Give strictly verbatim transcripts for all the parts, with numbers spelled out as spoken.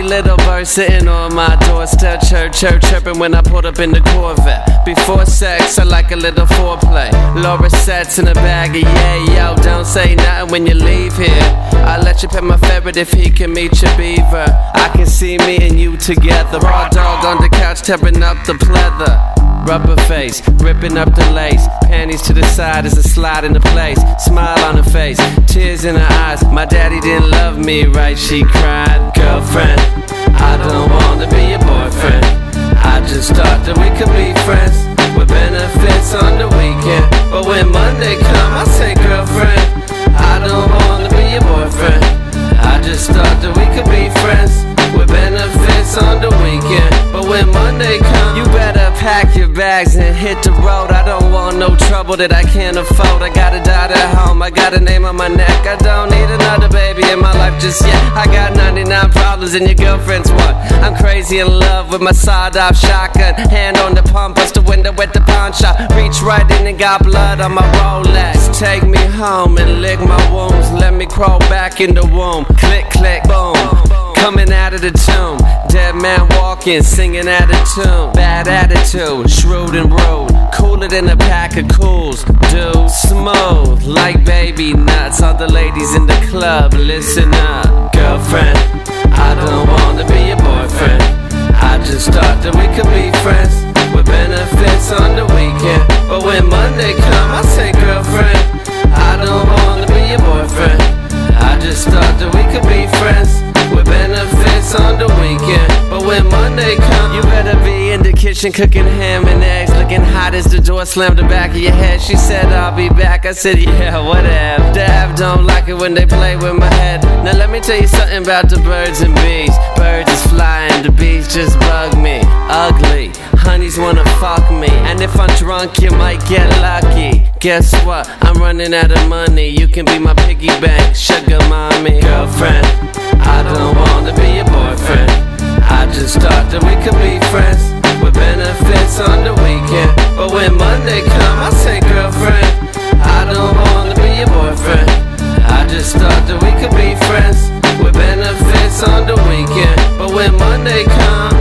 little bird sitting on my doorstep, chirp, chirp, chirping when I pulled up in the Corvette. Before sex, I like a little foreplay. Laura sets in a bag of yeah, yo, don't say nothing when you leave here. I let you pet my ferret if he can meet your beaver. I can see me and you together, raw dog on the couch tearing up the pleather. Rubber face, ripping up the lace, panties to the side as I slide into place. Smile on her face, tears in her eyes. My daddy didn't love me right, she cried. Girlfriend, I don't wanna be your boyfriend. I just thought that we could be friends with benefits on the weekend. But when Monday come, I say girlfriend, I don't wanna be your boyfriend. I just thought that we could be friends with benefits on the weekend. But when Monday come, you better pack your bags and hit the road. I don't want no trouble that I can't afford. I got a daughter at home, I got a name on my neck. I don't need another baby in my life just yet. I got ninety-nine problems and your girlfriend's one. I'm crazy in love with my sawed-off shotgun. Hand on the pump, bust the window with the pawn shop. Reach right in and got blood on my Rolex. Take me home and lick my wounds. Let me crawl back in the womb. Click, click, boom. Coming out of the tomb, dead man walking, singing out of tune. Bad attitude, shrewd and rude, cooler than a pack of cools. Dude, smooth like baby nuts. All the ladies in the club, listen up. Girlfriend, I don't wanna be your boyfriend. I just thought that we could be friends with benefits on the weekend. But when Monday come, I say girlfriend, I don't wanna be your boyfriend. I just thought that we could be friends with benefits on the weekend. But when Monday comes, you better be in the kitchen cooking ham and eggs, looking hot as the door slammed the back of your head. She said I'll be back, I said yeah, whatever. Dab don't like it when they play with my head. Now let me tell you something about the birds and bees. Birds is flying, the bees just bug me. Ugly, honeys wanna fuck me, and if I'm drunk you might get lucky. Guess what, I'm running out of money. You can be my piggy bank, sugar mommy. Girlfriend, I don't wanna be your boyfriend. I just thought that we could be friends with benefits on the weekend. But when Monday come, I say girlfriend, I don't wanna be your boyfriend. I just thought that we could be friends with benefits on the weekend. But when Monday come,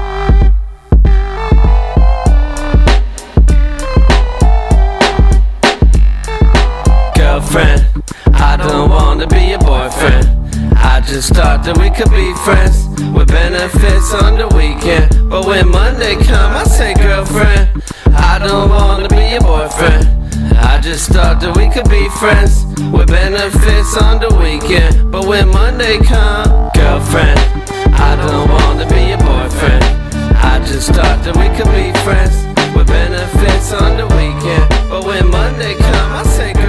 girlfriend, I don't wanna be your boyfriend. I just thought that we could be friends with benefits on the weekend. But when Monday come, I say girlfriend, I don't wanna be your boyfriend. I just thought that we could be friends with benefits on the weekend. But when Monday come, girlfriend, I don't wanna be your boyfriend. I just thought that we could be friends with benefits on the weekend. But when Monday come, I say girlfriend,